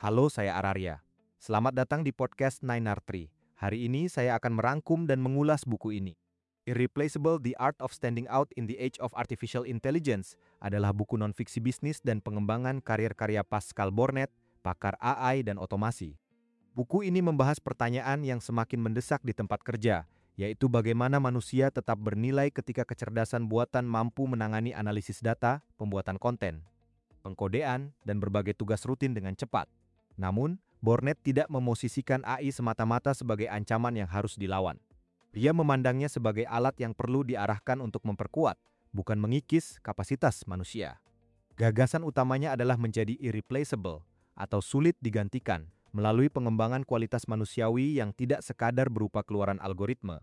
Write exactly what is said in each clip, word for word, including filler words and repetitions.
Halo, saya Araria. Selamat datang di podcast Nine R Tree. Hari ini saya akan merangkum dan mengulas buku ini. Irreplaceable: The Art of Standing Out in the Age of Artificial Intelligence adalah buku non-fiksi bisnis dan pengembangan karir karya Pascal Bornet, pakar A I dan otomasi. Buku ini membahas pertanyaan yang semakin mendesak di tempat kerja, yaitu bagaimana manusia tetap bernilai ketika kecerdasan buatan mampu menangani analisis data, pembuatan konten, pengkodean, dan berbagai tugas rutin dengan cepat. Namun, Bornet tidak memosisikan A I semata-mata sebagai ancaman yang harus dilawan. Dia memandangnya sebagai alat yang perlu diarahkan untuk memperkuat, bukan mengikis kapasitas manusia. Gagasan utamanya adalah menjadi irreplaceable atau sulit digantikan melalui pengembangan kualitas manusiawi yang tidak sekadar berupa keluaran algoritma.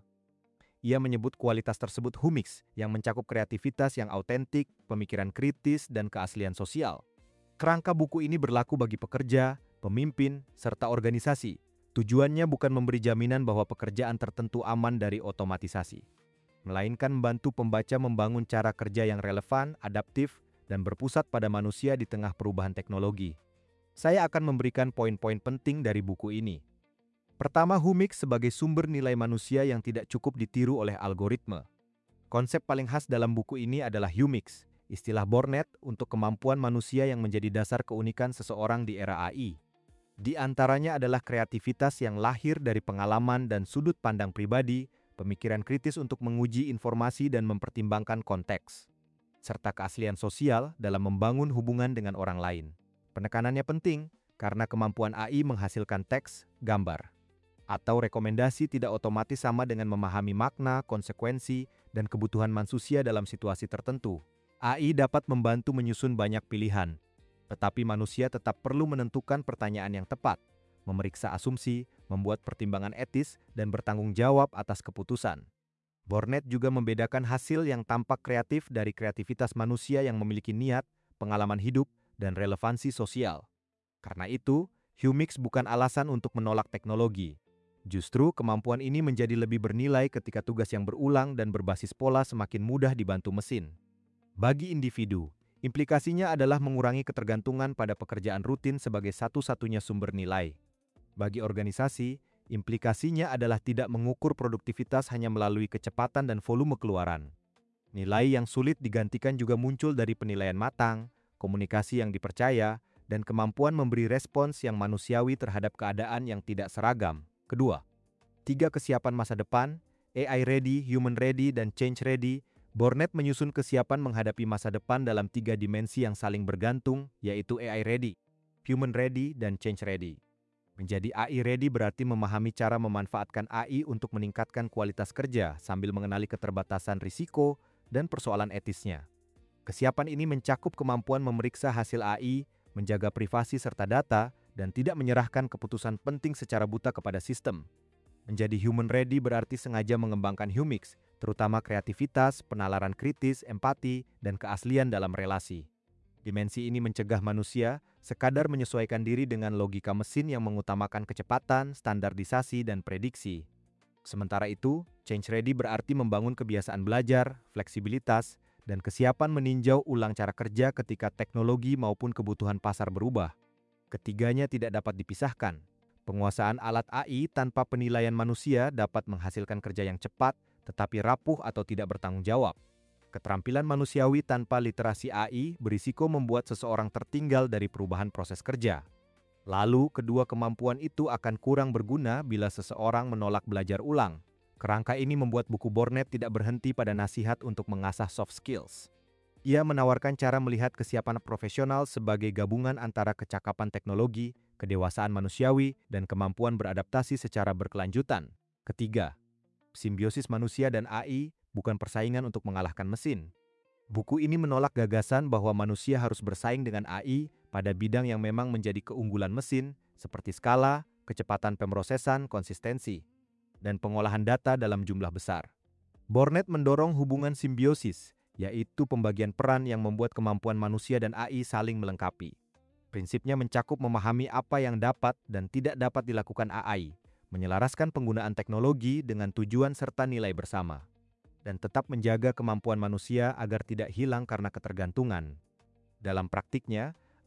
Ia menyebut kualitas tersebut humix yang mencakup kreativitas yang autentik, pemikiran kritis, dan keaslian sosial. Kerangka buku ini berlaku bagi pekerja, pemimpin, serta organisasi. Tujuannya bukan memberi jaminan bahwa pekerjaan tertentu aman dari otomatisasi, melainkan membantu pembaca membangun cara kerja yang relevan, adaptif, dan berpusat pada manusia di tengah perubahan teknologi. Saya akan memberikan poin-poin penting dari buku ini. Pertama, humix sebagai sumber nilai manusia yang tidak cukup ditiru oleh algoritma. Konsep paling khas dalam buku ini adalah humix, istilah Bornet untuk kemampuan manusia yang menjadi dasar keunikan seseorang di era A I. Di antaranya adalah kreativitas yang lahir dari pengalaman dan sudut pandang pribadi, pemikiran kritis untuk menguji informasi dan mempertimbangkan konteks, serta keaslian sosial dalam membangun hubungan dengan orang lain. Penekanannya penting karena kemampuan A I menghasilkan teks, gambar, atau rekomendasi tidak otomatis sama dengan memahami makna, konsekuensi, dan kebutuhan manusia dalam situasi tertentu. A I dapat membantu menyusun banyak pilihan, tetapi manusia tetap perlu menentukan pertanyaan yang tepat, memeriksa asumsi, membuat pertimbangan etis, dan bertanggung jawab atas keputusan. Bornet juga membedakan hasil yang tampak kreatif dari kreativitas manusia yang memiliki niat, pengalaman hidup, dan relevansi sosial. Karena itu, humix bukan alasan untuk menolak teknologi. Justru, kemampuan ini menjadi lebih bernilai ketika tugas yang berulang dan berbasis pola semakin mudah dibantu mesin. Bagi individu, implikasinya adalah mengurangi ketergantungan pada pekerjaan rutin sebagai satu-satunya sumber nilai. Bagi organisasi, implikasinya adalah tidak mengukur produktivitas hanya melalui kecepatan dan volume keluaran. Nilai yang sulit digantikan juga muncul dari penilaian matang, komunikasi yang dipercaya, dan kemampuan memberi respons yang manusiawi terhadap keadaan yang tidak seragam. Kedua, tiga kesiapan masa depan, A I ready, human ready, dan change ready. Bornet menyusun kesiapan menghadapi masa depan dalam tiga dimensi yang saling bergantung, yaitu A I ready, human ready, dan change ready. Menjadi A I ready berarti memahami cara memanfaatkan A I untuk meningkatkan kualitas kerja sambil mengenali keterbatasan risiko dan persoalan etisnya. Kesiapan ini mencakup kemampuan memeriksa hasil A I, menjaga privasi serta data, dan tidak menyerahkan keputusan penting secara buta kepada sistem. Menjadi human ready berarti sengaja mengembangkan humix, terutama kreativitas, penalaran kritis, empati, dan keaslian dalam relasi. Dimensi ini mencegah manusia sekadar menyesuaikan diri dengan logika mesin yang mengutamakan kecepatan, standarisasi, dan prediksi. Sementara itu, change ready berarti membangun kebiasaan belajar, fleksibilitas, dan kesiapan meninjau ulang cara kerja ketika teknologi maupun kebutuhan pasar berubah. Ketiganya tidak dapat dipisahkan. Penguasaan alat A I tanpa penilaian manusia dapat menghasilkan kerja yang cepat, tetapi rapuh atau tidak bertanggung jawab. Keterampilan manusiawi tanpa literasi A I berisiko membuat seseorang tertinggal dari perubahan proses kerja. Lalu, kedua kemampuan itu akan kurang berguna bila seseorang menolak belajar ulang. Kerangka ini membuat buku Bornet tidak berhenti pada nasihat untuk mengasah soft skills. Ia menawarkan cara melihat kesiapan profesional sebagai gabungan antara kecakapan teknologi, kedewasaan manusiawi, dan kemampuan beradaptasi secara berkelanjutan. Ketiga, simbiosis manusia dan A I bukan persaingan untuk mengalahkan mesin. Buku ini menolak gagasan bahwa manusia harus bersaing dengan A I pada bidang yang memang menjadi keunggulan mesin, seperti skala, kecepatan pemrosesan, konsistensi, dan pengolahan data dalam jumlah besar. Bornet mendorong hubungan simbiosis, yaitu pembagian peran yang membuat kemampuan manusia dan A I saling melengkapi. Prinsipnya mencakup memahami apa yang dapat dan tidak dapat dilakukan A I, menyelaraskan penggunaan teknologi dengan tujuan serta nilai bersama, dan tetap menjaga kemampuan manusia agar tidak hilang karena ketergantungan. Dalam praktiknya,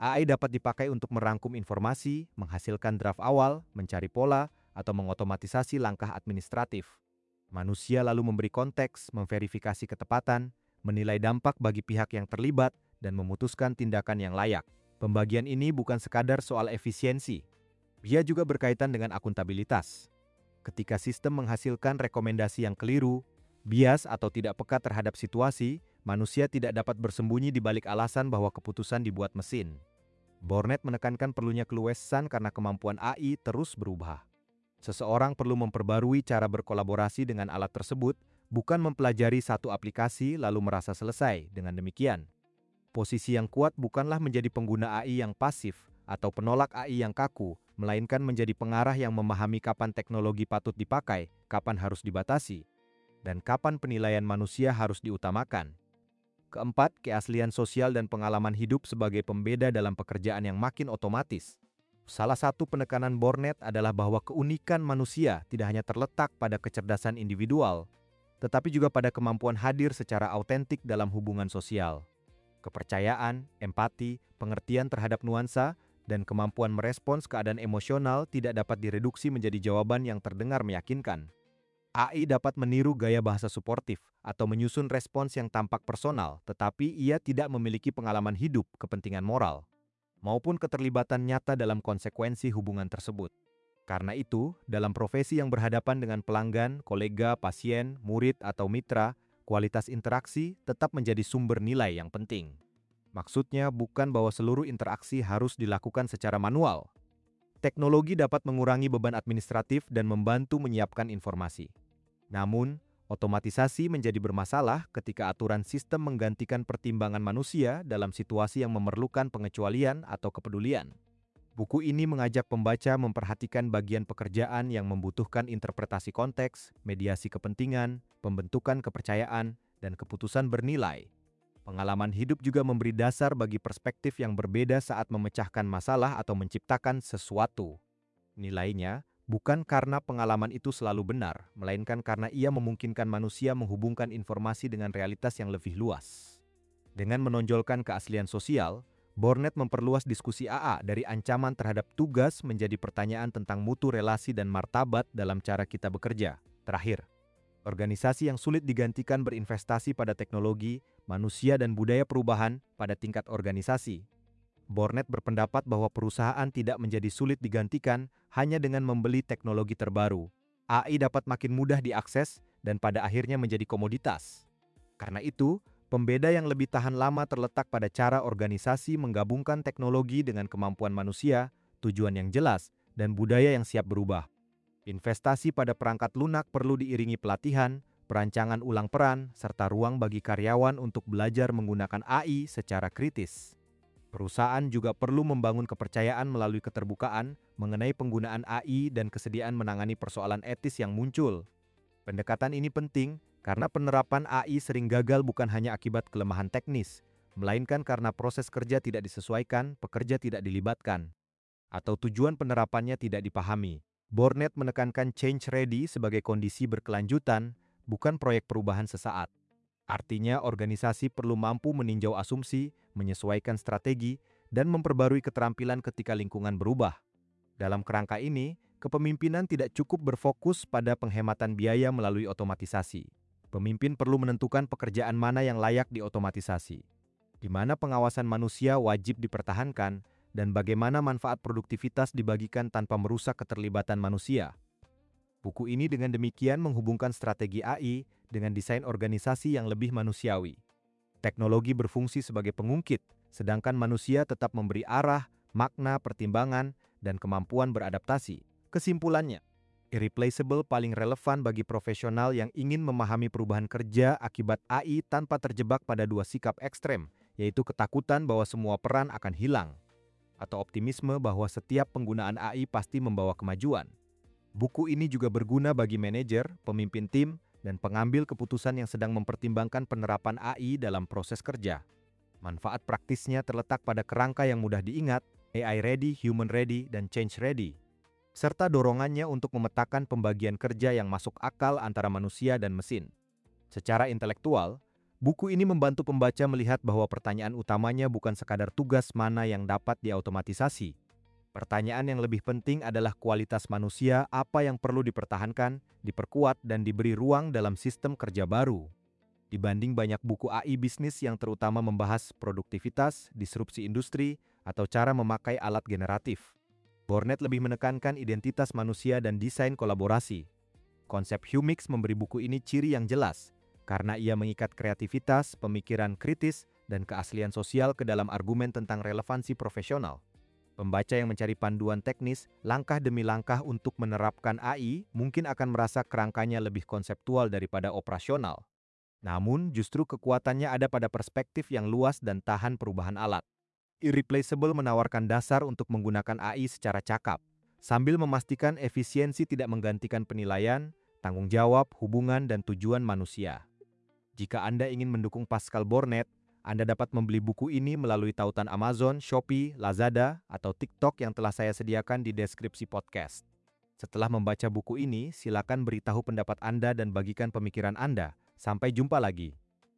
A I dapat dipakai untuk merangkum informasi, menghasilkan draft awal, mencari pola, atau mengotomatisasi langkah administratif. Manusia lalu memberi konteks, memverifikasi ketepatan, menilai dampak bagi pihak yang terlibat, dan memutuskan tindakan yang layak. Pembagian ini bukan sekadar soal efisiensi. Ia juga berkaitan dengan akuntabilitas. Ketika sistem menghasilkan rekomendasi yang keliru, bias atau tidak peka terhadap situasi, manusia tidak dapat bersembunyi di balik alasan bahwa keputusan dibuat mesin. Bornet menekankan perlunya keluasan karena kemampuan A I terus berubah. Seseorang perlu memperbarui cara berkolaborasi dengan alat tersebut, bukan mempelajari satu aplikasi lalu merasa selesai. Dengan demikian, posisi yang kuat bukanlah menjadi pengguna A I yang pasif atau penolak A I yang kaku, melainkan menjadi pengarah yang memahami kapan teknologi patut dipakai, kapan harus dibatasi, dan kapan penilaian manusia harus diutamakan. Keempat, keaslian sosial dan pengalaman hidup sebagai pembeda dalam pekerjaan yang makin otomatis. Salah satu penekanan Bornet adalah bahwa keunikan manusia tidak hanya terletak pada kecerdasan individual, tetapi juga pada kemampuan hadir secara autentik dalam hubungan sosial. Kepercayaan, empati, pengertian terhadap nuansa, dan kemampuan merespons keadaan emosional tidak dapat direduksi menjadi jawaban yang terdengar meyakinkan. A I dapat meniru gaya bahasa suportif atau menyusun respons yang tampak personal, tetapi ia tidak memiliki pengalaman hidup, kepentingan moral, maupun keterlibatan nyata dalam konsekuensi hubungan tersebut. Karena itu, dalam profesi yang berhadapan dengan pelanggan, kolega, pasien, murid, atau mitra, kualitas interaksi tetap menjadi sumber nilai yang penting. Maksudnya bukan bahwa seluruh interaksi harus dilakukan secara manual. Teknologi dapat mengurangi beban administratif dan membantu menyiapkan informasi. Namun, otomatisasi menjadi bermasalah ketika aturan sistem menggantikan pertimbangan manusia dalam situasi yang memerlukan pengecualian atau kepedulian. Buku ini mengajak pembaca memperhatikan bagian pekerjaan yang membutuhkan interpretasi konteks, mediasi kepentingan, pembentukan kepercayaan, dan keputusan bernilai. Pengalaman hidup juga memberi dasar bagi perspektif yang berbeda saat memecahkan masalah atau menciptakan sesuatu. Nilainya bukan karena pengalaman itu selalu benar, melainkan karena ia memungkinkan manusia menghubungkan informasi dengan realitas yang lebih luas. Dengan menonjolkan keaslian sosial, Bornet memperluas diskusi A A dari ancaman terhadap tugas menjadi pertanyaan tentang mutu relasi dan martabat dalam cara kita bekerja. Terakhir, organisasi yang sulit digantikan berinvestasi pada teknologi, manusia, dan budaya perubahan pada tingkat organisasi. Bornet berpendapat bahwa perusahaan tidak menjadi sulit digantikan hanya dengan membeli teknologi terbaru. A I dapat makin mudah diakses dan pada akhirnya menjadi komoditas. Karena itu, pembeda yang lebih tahan lama terletak pada cara organisasi menggabungkan teknologi dengan kemampuan manusia, tujuan yang jelas, dan budaya yang siap berubah. Investasi pada perangkat lunak perlu diiringi pelatihan, perancangan ulang peran, serta ruang bagi karyawan untuk belajar menggunakan A I secara kritis. Perusahaan juga perlu membangun kepercayaan melalui keterbukaan mengenai penggunaan A I dan kesediaan menangani persoalan etis yang muncul. Pendekatan ini penting karena penerapan A I sering gagal bukan hanya akibat kelemahan teknis, melainkan karena proses kerja tidak disesuaikan, pekerja tidak dilibatkan, atau tujuan penerapannya tidak dipahami. Bornet menekankan change ready sebagai kondisi berkelanjutan, bukan proyek perubahan sesaat. Artinya, organisasi perlu mampu meninjau asumsi, menyesuaikan strategi, dan memperbarui keterampilan ketika lingkungan berubah. Dalam kerangka ini, kepemimpinan tidak cukup berfokus pada penghematan biaya melalui otomatisasi. Pemimpin perlu menentukan pekerjaan mana yang layak diotomatisasi, di mana pengawasan manusia wajib dipertahankan, dan bagaimana manfaat produktivitas dibagikan tanpa merusak keterlibatan manusia. Buku ini dengan demikian menghubungkan strategi A I dengan desain organisasi yang lebih manusiawi. Teknologi berfungsi sebagai pengungkit, sedangkan manusia tetap memberi arah, makna, pertimbangan, dan kemampuan beradaptasi. Kesimpulannya, Irreplaceable paling relevan bagi profesional yang ingin memahami perubahan kerja akibat A I tanpa terjebak pada dua sikap ekstrem, yaitu ketakutan bahwa semua peran akan hilang, atau optimisme bahwa setiap penggunaan A I pasti membawa kemajuan. Buku ini juga berguna bagi manajer, pemimpin tim, dan pengambil keputusan yang sedang mempertimbangkan penerapan A I dalam proses kerja. Manfaat praktisnya terletak pada kerangka yang mudah diingat, A I ready, human ready, dan change ready, serta dorongannya untuk memetakan pembagian kerja yang masuk akal antara manusia dan mesin. Secara intelektual, Buku ini membantu pembaca melihat bahwa pertanyaan utamanya bukan sekadar tugas mana yang dapat diautomatisasi. Pertanyaan yang lebih penting adalah kualitas manusia, apa yang perlu dipertahankan, diperkuat, dan diberi ruang dalam sistem kerja baru. Dibanding banyak buku A I bisnis yang terutama membahas produktivitas, disrupsi industri, atau cara memakai alat generatif. Bornet lebih menekankan identitas manusia dan desain kolaborasi. Konsep Humix memberi buku ini ciri yang jelas, karena ia mengikat kreativitas, pemikiran kritis, dan keaslian sosial ke dalam argumen tentang relevansi profesional. Pembaca yang mencari panduan teknis, langkah demi langkah untuk menerapkan A I, mungkin akan merasa kerangkanya lebih konseptual daripada operasional. Namun, justru kekuatannya ada pada perspektif yang luas dan tahan perubahan alat. Irreplaceable menawarkan dasar untuk menggunakan A I secara cakap, sambil memastikan efisiensi tidak menggantikan penilaian, tanggung jawab, hubungan, dan tujuan manusia. Jika Anda ingin mendukung Pascal Bornet, Anda dapat membeli buku ini melalui tautan Amazon, Shopee, Lazada, atau TikTok yang telah saya sediakan di deskripsi podcast. Setelah membaca buku ini, silakan beritahu pendapat Anda dan bagikan pemikiran Anda. Sampai jumpa lagi.